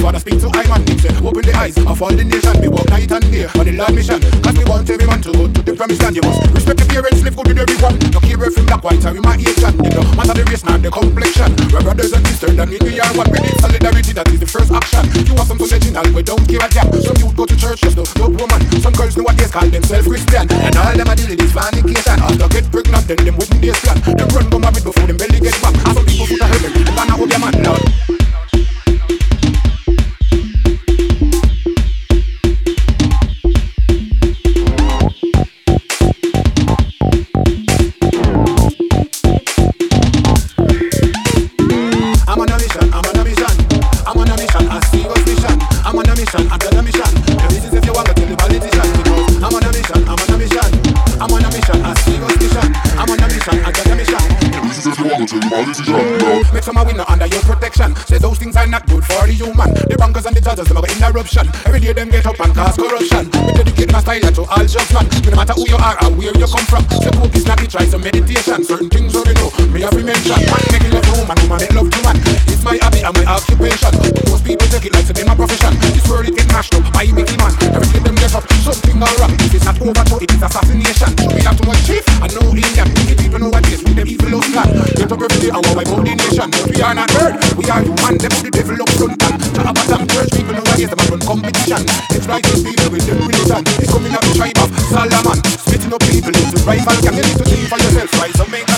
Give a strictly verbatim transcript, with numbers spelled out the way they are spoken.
wanna speak to I man, him say, open the eyes of all the nation. We walk night and day on the Lord mission. Cause we want every man to go to the promised land. You must respect the parents, live good with everyone. No care if from black, white, or my Asian. It don't matter the race, not the complexion. We're brothers and sisters, that mean we are one. We need solidarity, that is the first action. You want some original, we don't care a damn. Some youth go to church, just no dope woman. Some girls know what they call themselves Christian. And all them a deal with is fornication. After get pregnant, then them wouldn't they plan. Them run come a bit before them belly get back. And some people put a heaven, and I hope your man loud. I'm on a mission, I'm on a mission. I'm on a mission, a serious mission. I'm on a mission, I'm on a mission. The reasons if you want to tell the politician. Because I'm on a mission, I'm on a mission. I'm on a mission, a serious mission. I'm on a mission, I'm on a mission. The reasons if you want to tell the politician. Make some a winner under your protection. Say those things are not good for the human. The bankers and the judges, them have interruption. Every day them get up and cause corruption. We dedicate my style to all judgment. No matter who you are or where you come from. Say hope is not the try some meditation. Certain things you know, me have to mention. Man making love to woman, woman make love to man. It's my hobby and my occupation. Most people take it like to be my profession. This world it get mashed up by Mickey Man. Everything them get up, something go wrong. If it's not overthrow, it is assassination. We have too much chief and no Indian. Many people know what this with them evil love plan. Get up every day and wipe out the nation. But we are not bird, we are human. They put the devil up front and to have a damn church people know what is them run competition. It's right these people with them religion. It's coming up the tribe of Solomon. Splitting up people into rival gang. You need to think for yourself, right? So make a